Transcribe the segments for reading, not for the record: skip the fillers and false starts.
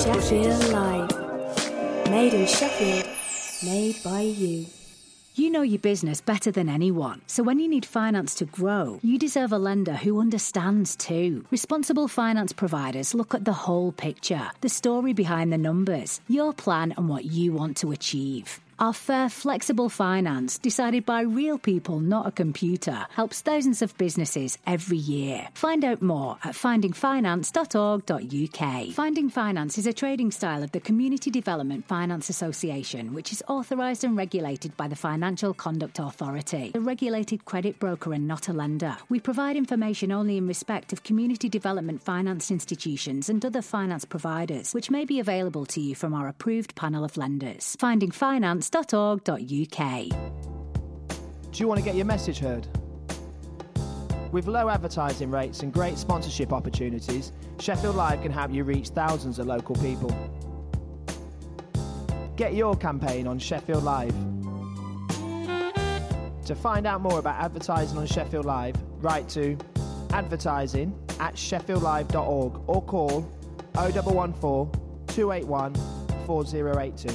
Sheffield Live. Made in Sheffield. Made by you. You know your business better than anyone, so when you need finance to grow, you deserve a lender who understands too. Responsible finance providers look at the whole picture, the story behind the numbers, your plan and what you want to achieve. Our fair, flexible finance, decided by real people, not a computer, helps thousands of businesses every year. Find out more at findingfinance.org.uk. Finding Finance is a trading style of the Community Development Finance Association, which is authorised and regulated by the Financial Conduct Authority, a regulated credit broker and not a lender. We provide information only in respect of community development finance institutions and other finance providers, which may be available to you from our approved panel of lenders. Finding Finance. .org.uk. Do you want to get your message heard? With low advertising rates and great sponsorship opportunities, Sheffield Live can help you reach thousands of local people. Get your campaign on Sheffield Live. To find out more about advertising on Sheffield Live, write to advertising@sheffieldlive.org or call 0114 281 4082.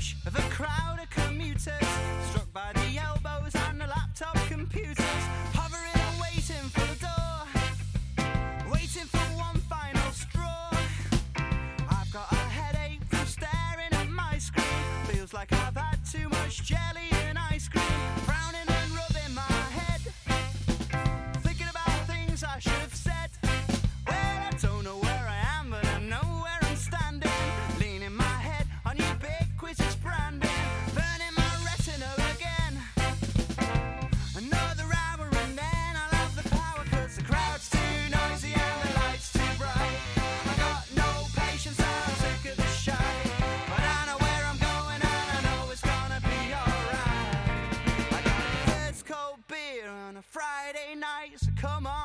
rush of a crowd of commuters, struck by the elbows and the laptop computers, hovering and waiting for the door, waiting for one final straw. I've got a headache from staring at my screen. Feels like I've had too much jelly and ice cream. Frowning and rubbing my head, thinking about things I should have said. Well, I don't know where I am, but I know where I'm standing. Leaning my head on ubiquitous branding, burning my retina again. Another hour and then I'll have the power, 'cause the crowd's too noisy and the light's too bright. I got no patience, I'm sick of the shite. But I know where I'm going and I know it's gonna be alright. I got a first cold beer on a Friday night, so come on.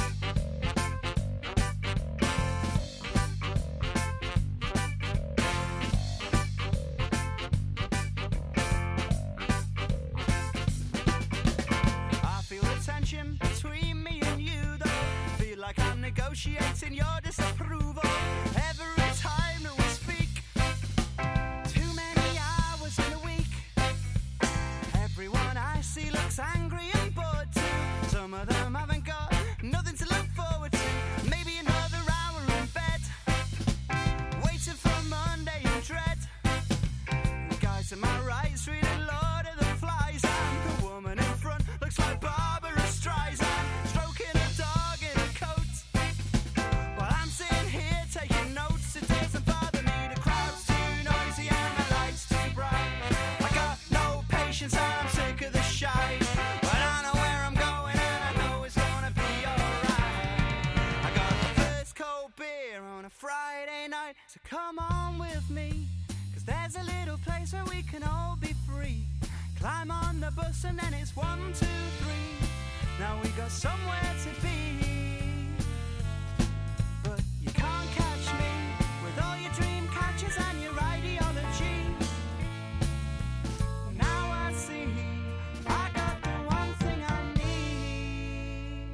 Tension between me and you, though. Feel like I'm negotiating your disapproval every time that we speak. Too many hours in a week. Everyone I see looks angry and bored too. Some of them haven't got nothing to look forward to. Maybe another hour in bed, waiting for Monday in dread. The guy to my right's reading Lord of the Flies, and the woman in front looks like Barbara Streisand, stroking a dog in a coat. While I'm sitting here taking notes, it doesn't bother me. The crowd's too noisy and the light's too bright. I got no patience and I'm sick of the shite. But I know where I'm going and I know it's gonna be alright. I got the first cold beer on a Friday night, so come on with me, 'cause there's a little place where we can all be free. Climb on the bus and then it's 1, 2, 3. Now we got somewhere to be. But you can't catch me with all your dream catches and your ideology. Now I see I got the one thing I need.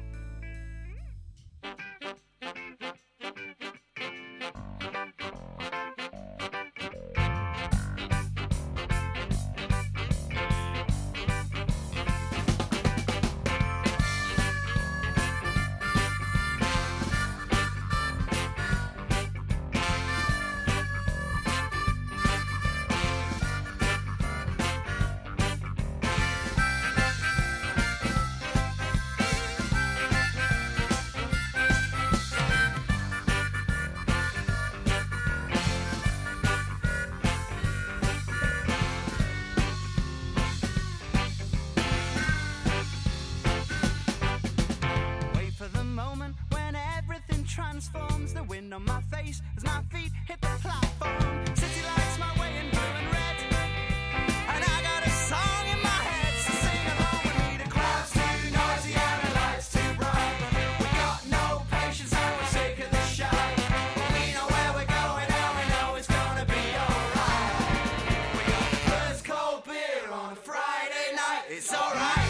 Transforms, the wind on my face as my feet hit the platform. City lights my way in blue and red, and I got a song in my head, so sing along with me. The crowd's too noisy and the lights too bright. We got no patience and we're sick of the shite. But we know where we're going and we know it's gonna be alright. We got the first cold beer on a Friday night, it's alright.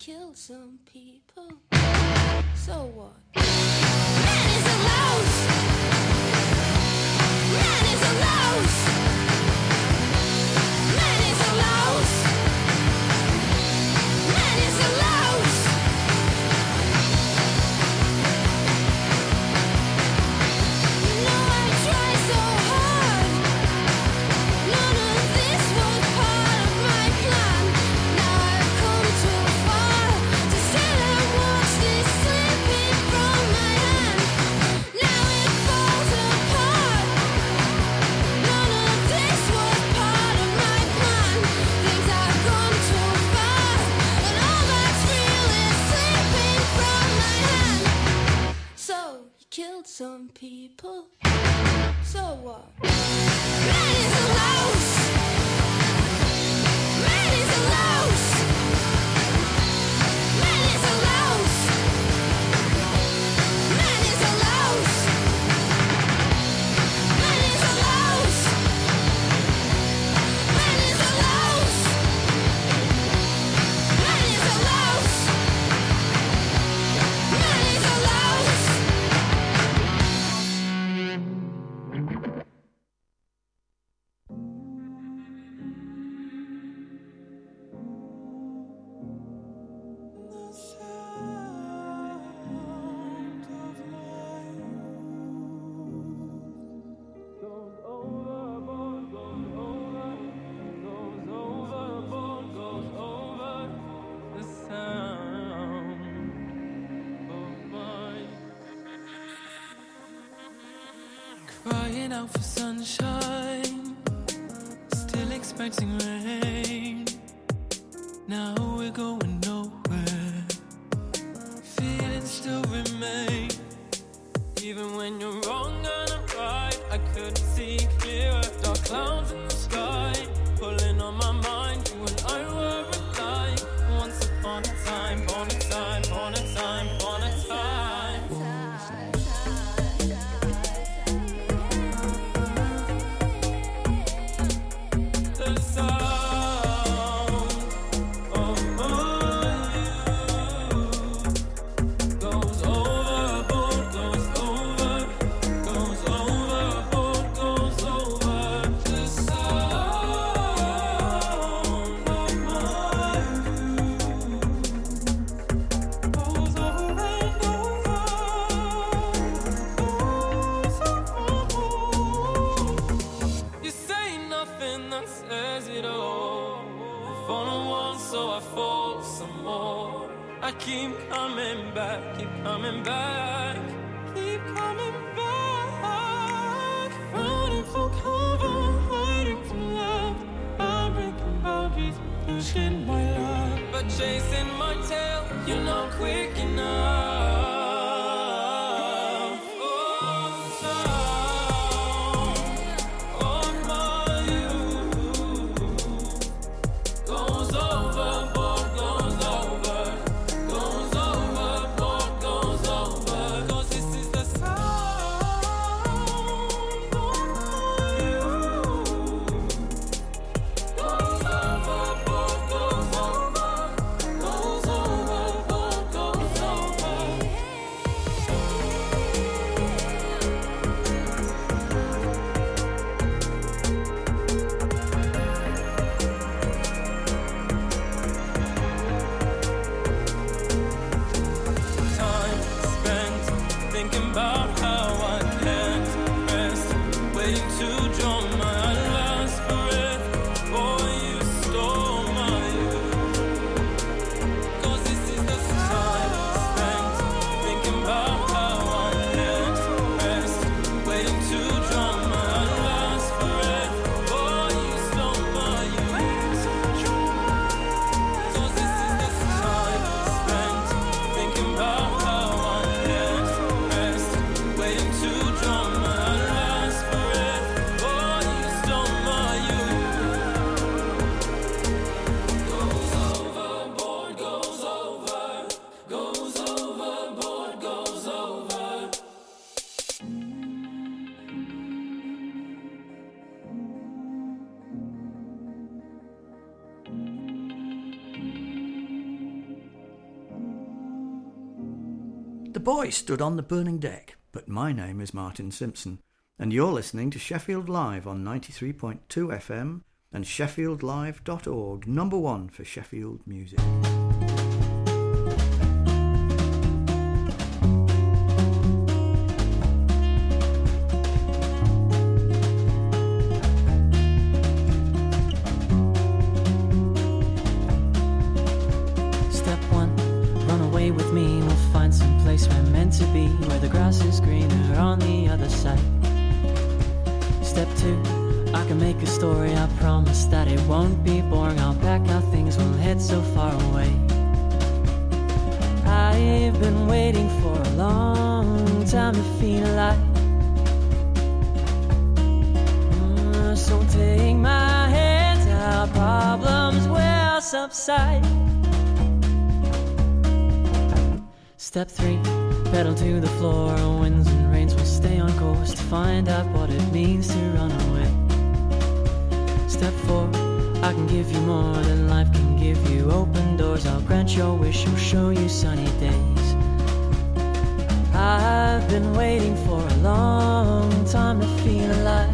killed some people. So what? Man is a louse. Man is a louse. Man is a louse. Man is a louse. You know I tried so hard. None of this was part of my plan. Now I've come too far to sit and watch this slipping from my hand. Now it falls apart. None of this was part of my plan. Things have gone too far, and all that's real is slipping from my hand. So you killed some people. So what? Man is a louse. Man is a louse. Man is a louse. Man is a louse. Man is a louse. Man is a louse. Man is a louse. Man is a louse. Crying out for sunshine, still expecting rain. Now we're going nowhere. Feelings still remain. Even when you're wrong and I'm right, I couldn't see clearer. Dark clouds in the sky, pulling on my mind. You and I were alike. Once upon a time, upon a time, upon a time, upon a time. The sound of my youth goes overboard, goes over, goes overboard, goes over. The sound of my youth goes over and over, you say nothing that says it all. I've fallen once, so I fall some more. I keep coming back, keep coming back, keep coming back. Running for cover, hiding from love. I'm breaking boundaries, pushing my luck, but chasing my tail, you're not quick enough. Oh, sound of my youth goes overboard, goes over, goes overboard, goes over. 'Cause this is the sound of my youth goes overboard, goes over, goes overboard, goes over. The boy stood on the burning deck, but my name is Martin Simpson, and you're listening to Sheffield Live on 93.2 FM and sheffieldlive.org, number one for Sheffield music. Step one, run away with me. We'll find some place we're meant to be, where the grass is greener on the other side. Step two, I can make a story. I promise that it won't be boring. I'll pack our things, we'll head so far away. I've been waiting for a long time to feel alive. So take my hand, our problems will subside. Step three, pedal to the floor. Winds and rains will stay on course to find out what it means to run away. Step four, I can give you more than life can give you. Open doors, I'll grant your wish, I'll show you sunny days. I've been waiting for a long time to feel alive.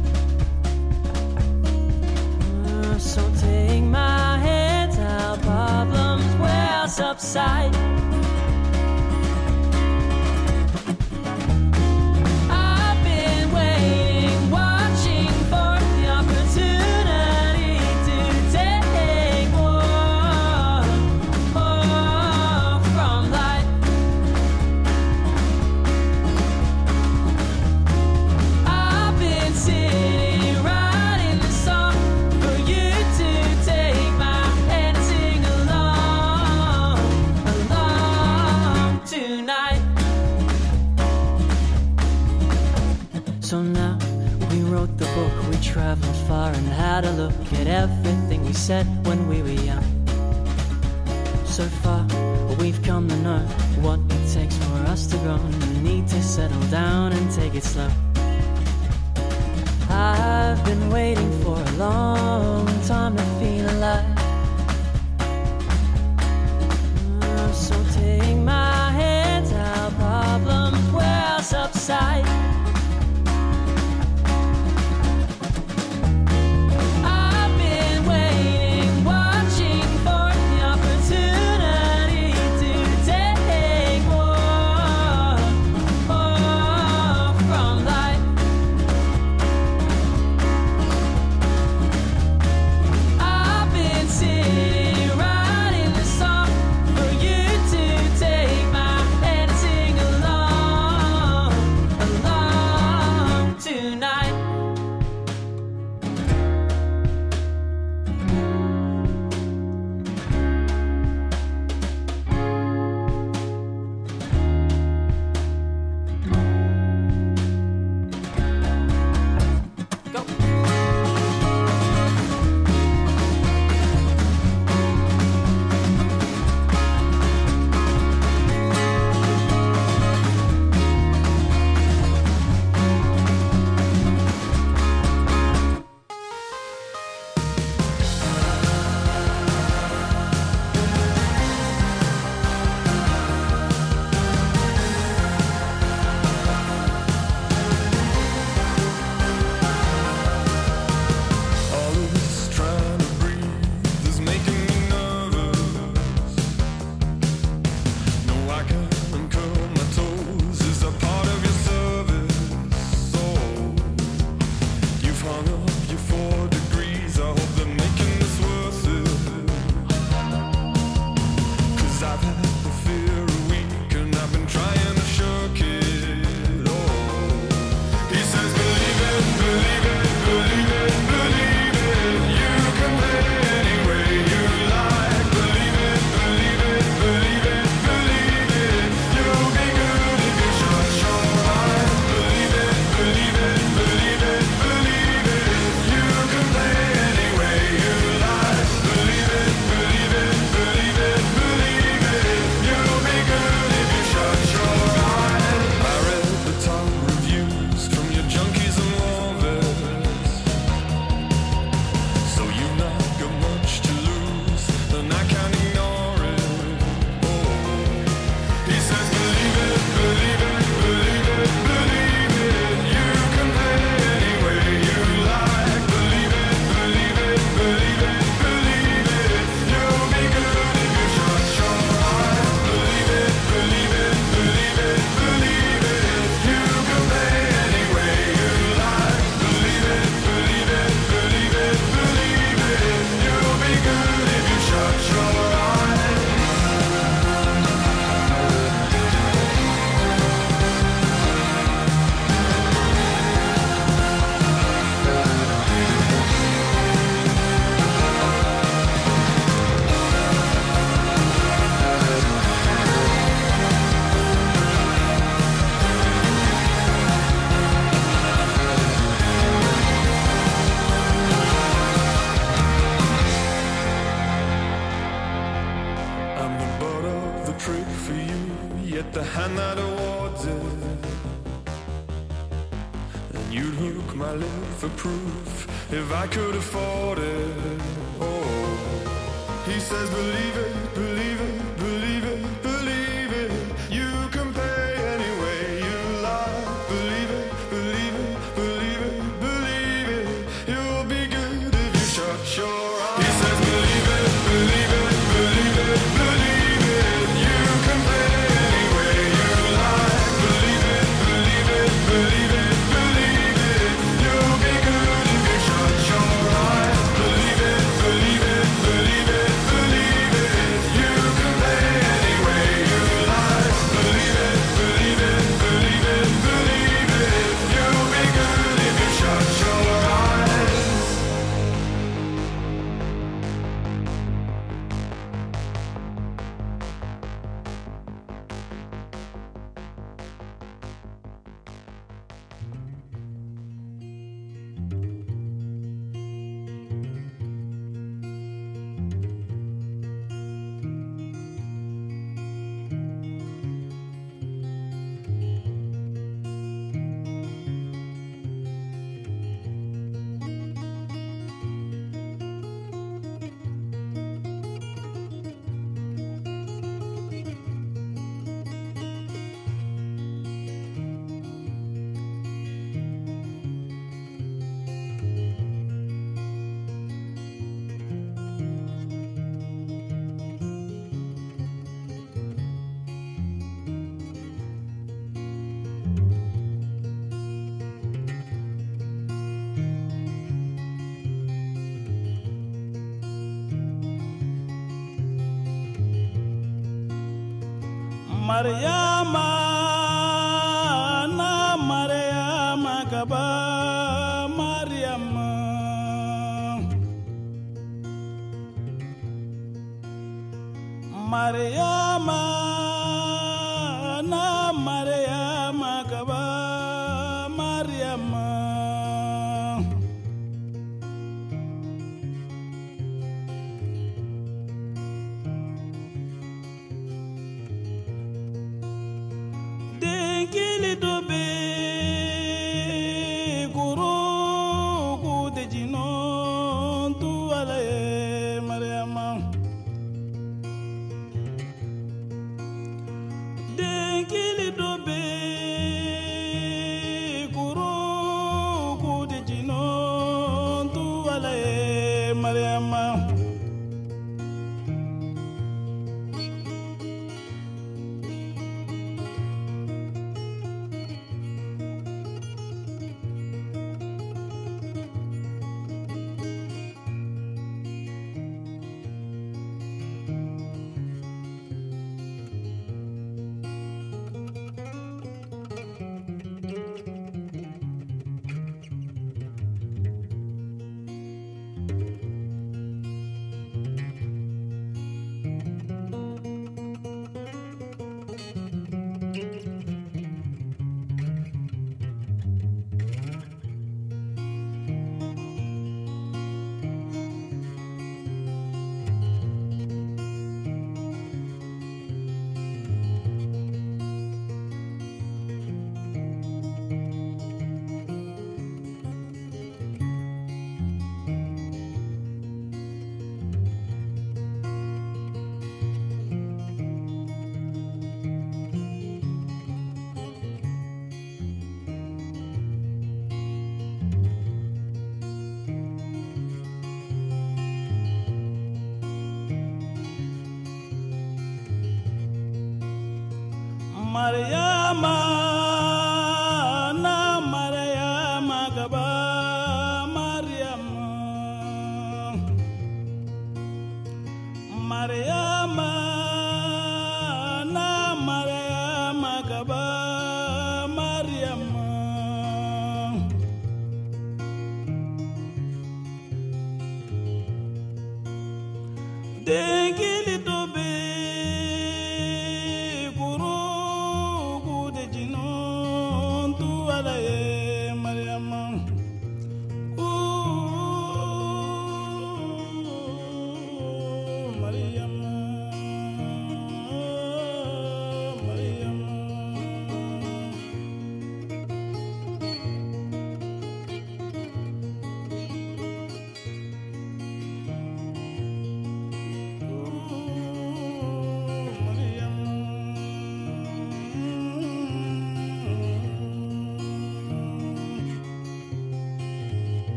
So take my hand, our problems will subside. I've been waiting, watching for the opportunity to take more from life. I've been sitting writing this song for you to take my hand and sing along tonight. So now we wrote the book, we traveled far and had a look at everything we said when we were young. So far we've come to know what it takes for us to grow. We need to settle down and take it slow. I've been waiting for a long time to feel alive. So take my hand, our problems will subside. I've been waiting, watching for the opportunity to take more from life. trick for you, yet the hand that awards it. And you'd hook my lip for proof if I could afford it. Oh, he says believe it, believe it, believe it, believe it. You can pay any way you like. Believe it, believe it, believe it, believe it. You'll be good if you shut your eyes. He says believe it, believe it, believe it, believe it. You can pay any way you like. Believe it, believe it, believe it, believe it. You'll be good if you shut your eyes. Believe it, believe it, believe it, believe it. You can pay any way you like. Believe it, believe it, believe it, believe it. You'll be good if you shut your eyes. Mariama na Mariama gaba Mariama Mariama na Mariama gaba Mariama Dengili dobe guru gude jinon tu alaye Mariama Dengili dobe guru gude jinon tu alaye Mariama Mariama na Mariama gaba Mariama Mariama na Mariama gaba Mariama Dengili dobe guru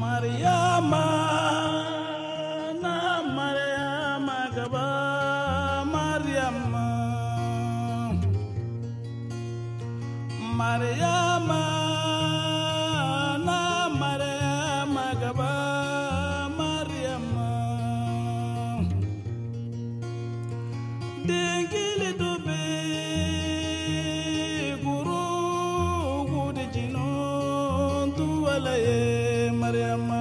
Mariama, na Mariama gaba Mariama, Mariama, na Mariama gaba Mariama, dengili dube guru gudijino tuwalaye Mariama.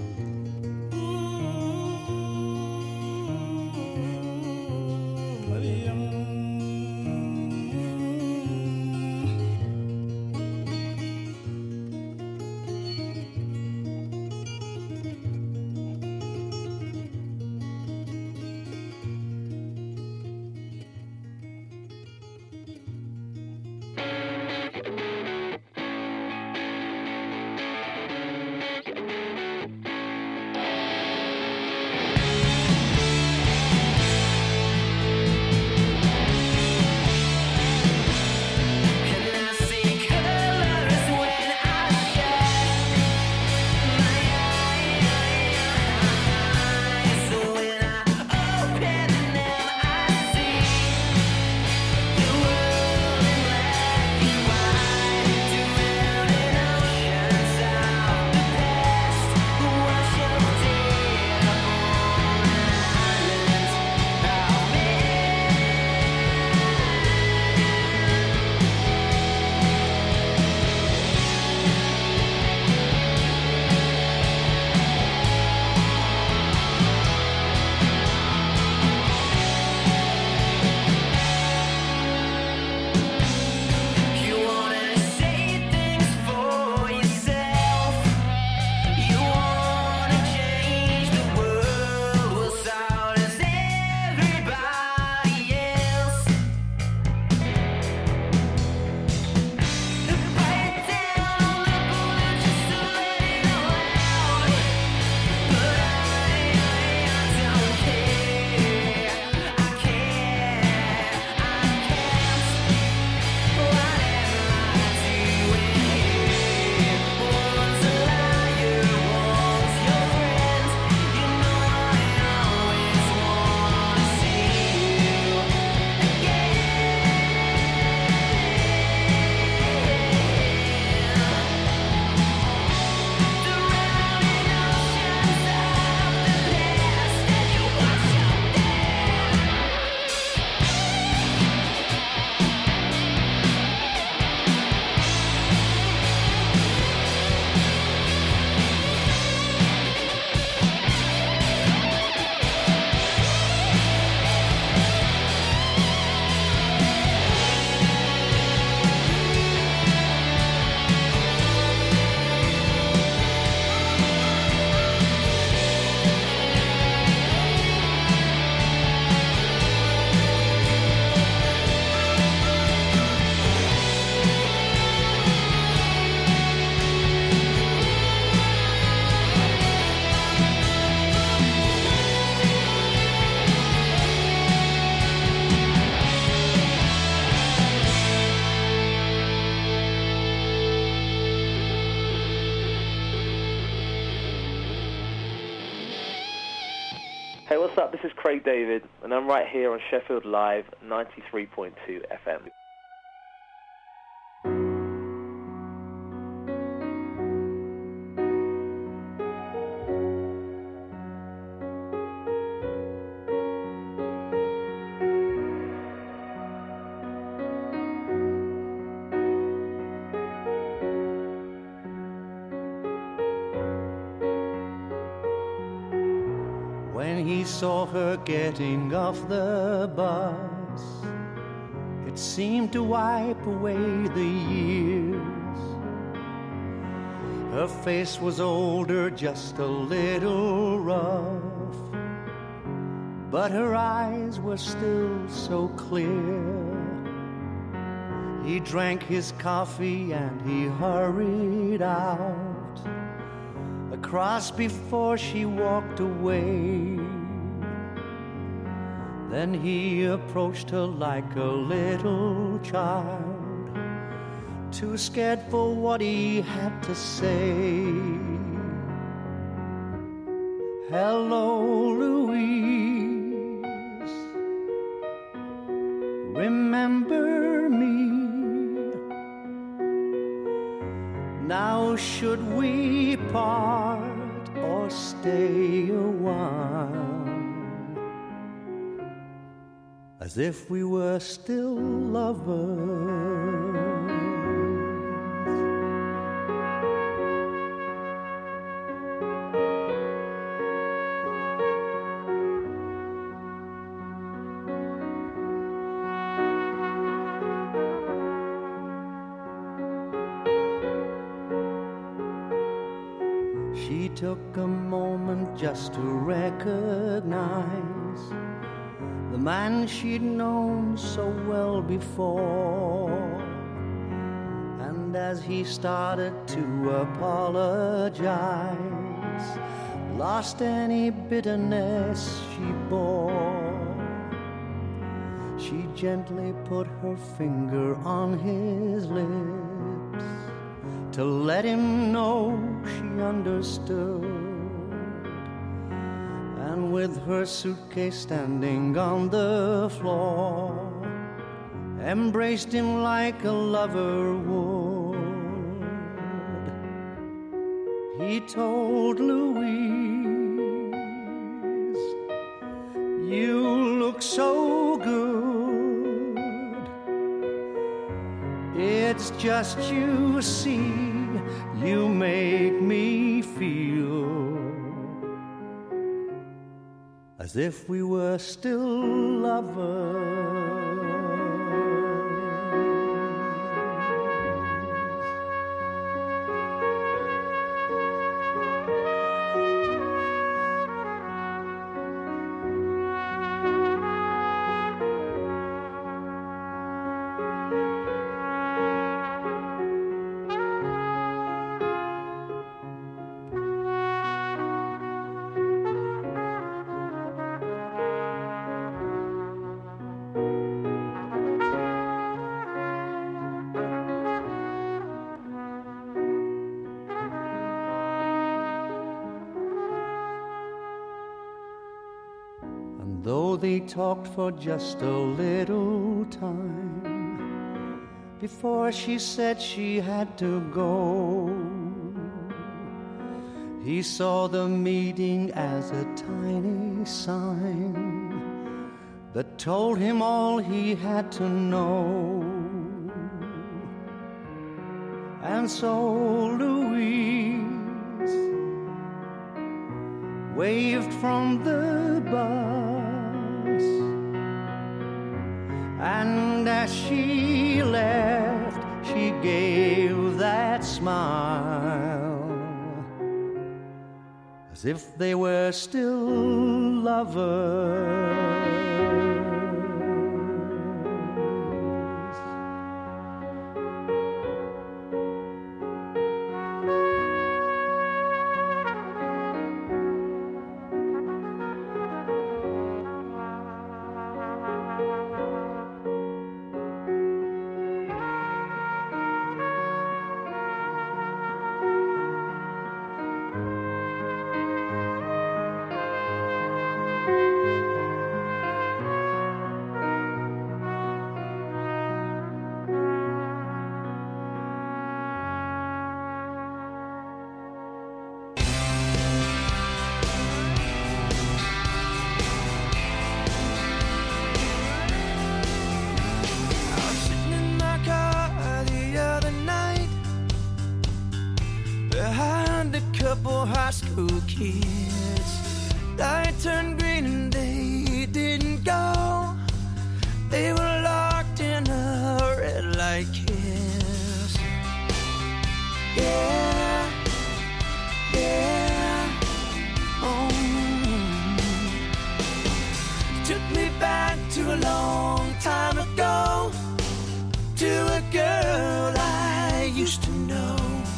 Hey, what's up? This is Craig David, and I'm right here on Sheffield Live 93.2 FM. When he saw her getting off the bus, it seemed to wipe away the years. Her face was older, just a little rough, but her eyes were still so clear. He drank his coffee and he hurried out across before she walked away. Then he approached her like a little child, too scared for what he had to say. Hello, Louise. Remember me. Now should we part or stay a while, as if we were still lovers? She took a moment just to recognize the man she'd known so well before. And as he started to apologize, lost any bitterness she bore, she gently put her finger on his lips to let him know she understood. And with her suitcase standing on the floor, embraced him like a lover would. He told Louise, "You look so good. It's just you see, you make me feel as if we were still lovers." Though they talked for just a little time before she said she had to go, he saw the meeting as a tiny sign that told him all he had to know. And so Louise waved from the bus, and as she left, she gave that smile, as if they were still lovers. Kids, light turned green and they didn't go. They were locked in a red light kiss. Yeah, yeah. Oh. Took me back to a long time ago, to a girl I used to know.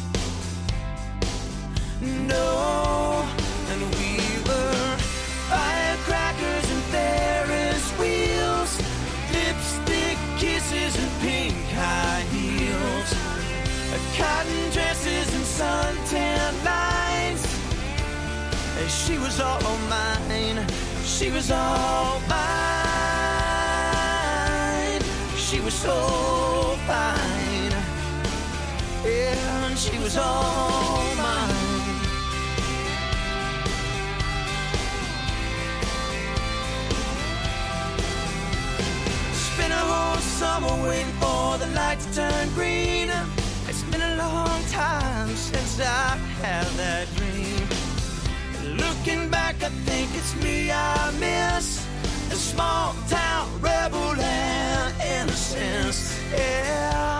No, and we were firecrackers and Ferris wheels, lipstick kisses and pink high heels, cotton dresses and suntan lines. She was all mine. She was all mine. She was so fine. Yeah, and she was all mine. Spent a whole summer waiting for the light to turn green. It's been a long time since I had that dream. Looking back, I think it's me I miss. The small town rebel and innocence. Yeah,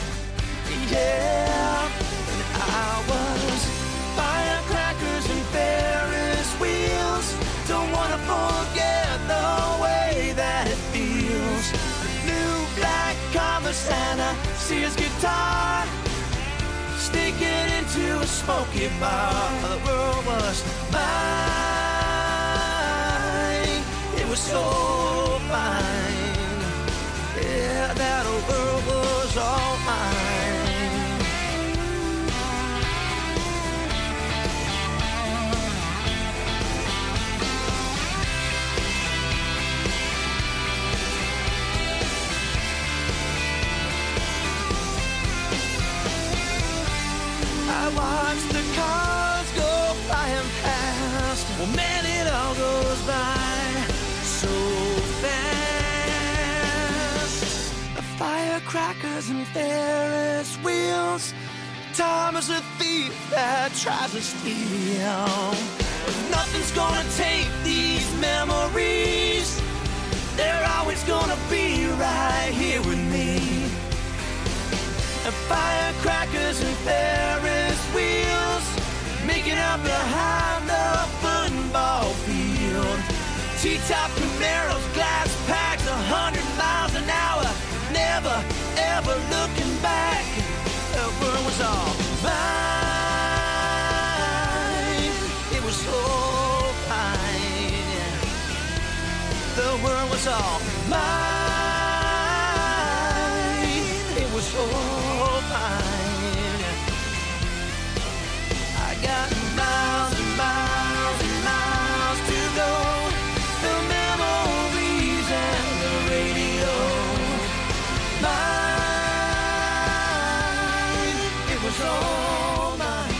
yeah. And I was firecrackers and Ferris wheels. Don't wanna forget the way that it feels. New black Converse and a Sears guitar. Sneaking into a smoky bar. The world was mine. It was so fine. Yeah, that world was all mine. I watch the cars go flying past. Well, man, it all goes by so fast. The firecrackers and Ferris wheels. Time is a thief that tries to steal. But nothing's gonna take these memories. They're always gonna be right here with me. And firecrackers and Ferris wheels making up behind the football field. T-top Camaros, glass packs, 100 miles an hour. Never, ever looking back. The world was all mine. It was so fine. The world was all mine. It was so I got miles and miles and miles to go. The memories and the radio. Mine, it was all mine.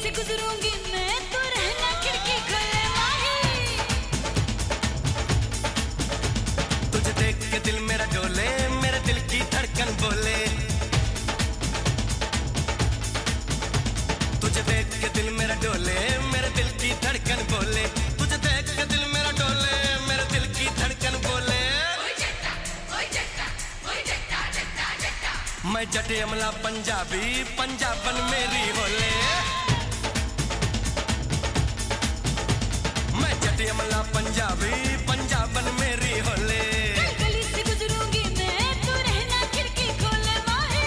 से गुजरूंगी मैं तू रहना खिड़की खोले माही तुझे देख के दिल मेरा डोले मेरे दिल की धड़कन बोले तुझे देख के दिल मेरा डोले मेरे दिल की धड़कन बोले तुझे देख के दिल मेरा डोले मेरे दिल की धड़कन बोले मैं जटे अमला पंजाबी पंजाबन मेरी होले मैं जटे अमला पंजाबी पंजाबन मेरी होले गली से गुजरूंगी मैं तू रहना खिड़की खोले माही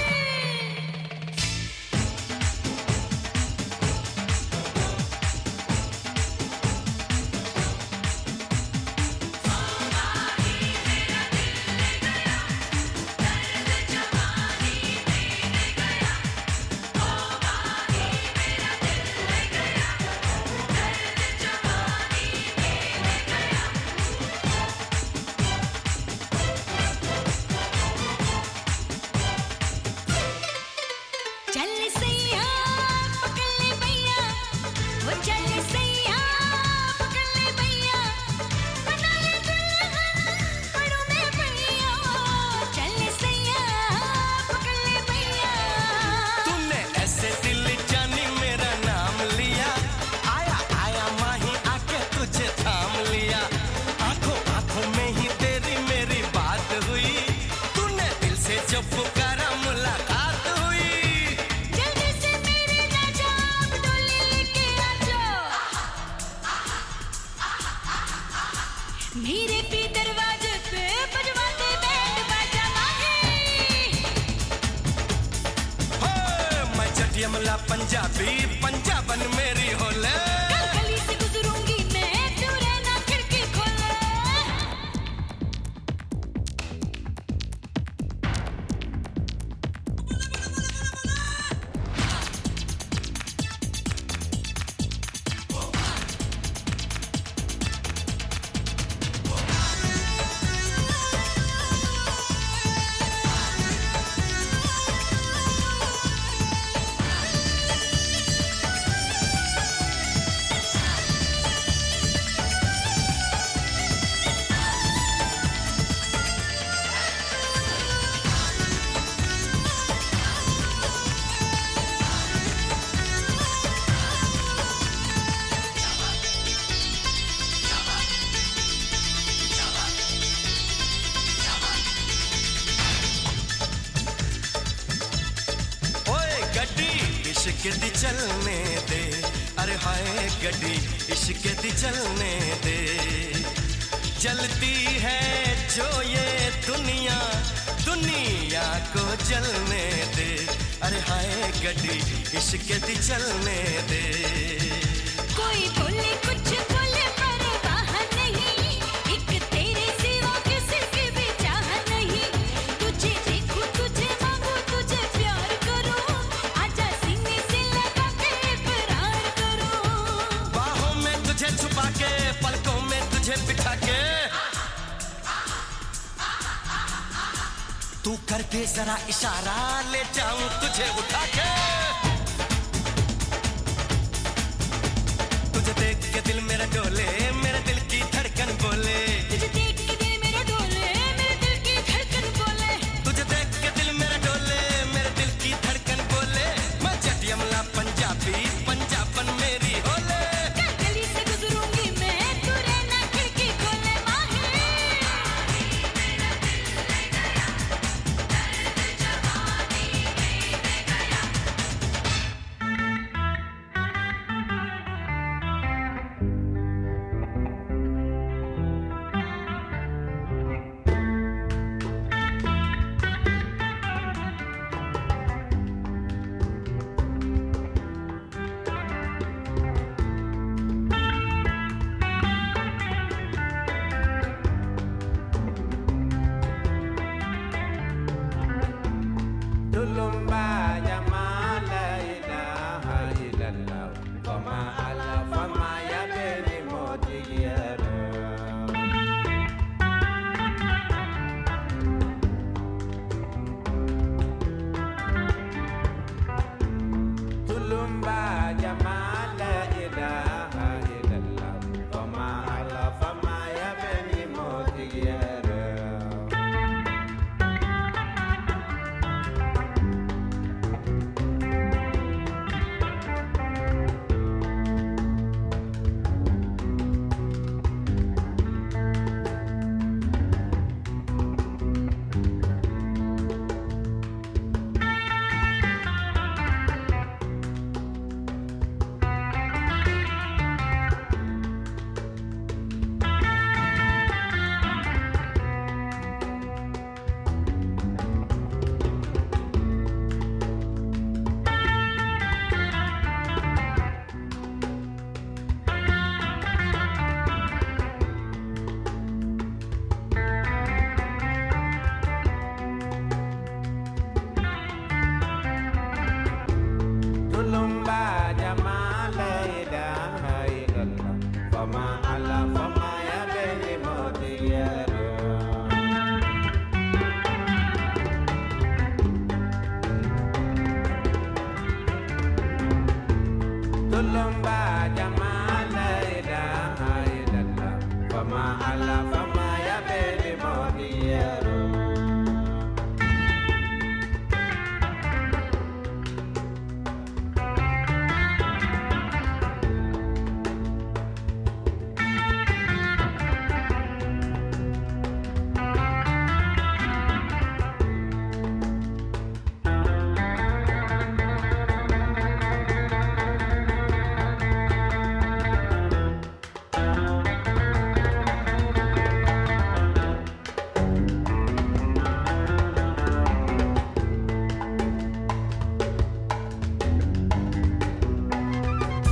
चल सैया पकड़ ले भैया वो चल सैया पकड़ ले भैया बना ले दुल्हन पड़ों में भैया चल सैया पकड़ ले भैया तूने ऐसे दिल जानी मेरा नाम लिया आया आया माही आके तुझे थाम लिया आंखों आंखों में ही तेरी मेरी बात हुई तूने दिल से जो पुकारा मुलाकात हुई जल्दी से मेरे राजा अब डोली लेके आ जाओ मेरे भी दरवाजे पे बजवाते बैंड बाजा माही हो मैं जटी अमला पंजाबी पंजाबन मेरी होले गली से गुजरूंगी मैं तू रहना खिड़की खोले ओए गड्डी इश्क दी चलने दे अरे हाय गड्डी इश्क दी चलने दे जलती है जो ये दुनिया दुनिया को जलने दे अरे हाय गड्डी इश्क दी चलने दे कोई बोले कुछ बोले परवाह नहीं एक तेरे सिवा किसी की भी चाह नहीं तुझे देखूं तुझे मांगूं तुझे प्यार करूं आजा सीने से लगा के इकरार करूं बाहों में तुझे छुपा के पलकों में तुझे बिठा के तू कर दे जरा इशारा ले जाऊं तुझे उठा के तुझे देख के दिल मेरा डोले मेरे दिल की धड़कन बोले तुझे देख के दिल मेरा डोले मेरे दिल की धड़कन बोले तुझे देख के दिल मेरा डोले मेरे दिल की धड़कन बोले मैं जटी अमला पंजाबी पंजाबन मेरी होले गली से गुजरूंगी मैं तू रहना खिड़की खोले माही ilaha illallah fama ala fama ya beli modiyaro tulumba jama la ilaha illallah fama ala